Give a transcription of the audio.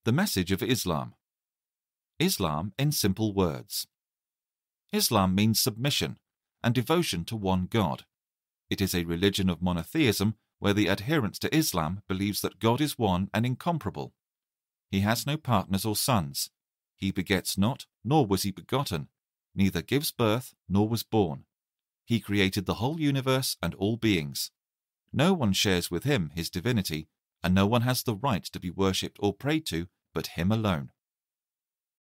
The message of Islam. Islam in simple words. Islam means submission and devotion to one God. It is a religion of monotheism where the adherent to Islam believes that God is one and incomparable. He has no partners or sons. He begets not, nor was he begotten, neither gives birth, nor was born. He created the whole universe and all beings. No one shares with him his divinity, and no one has the right to be worshipped or prayed to but him alone.